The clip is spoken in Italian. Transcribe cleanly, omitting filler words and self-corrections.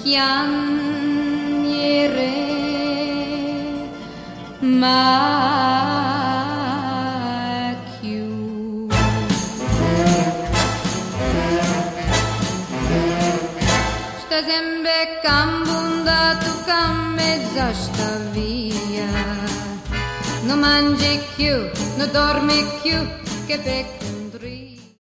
piangere, ma più. Sta sempre cambunda tu cammezza sta via, non mangi più, non dormi più, che peccato.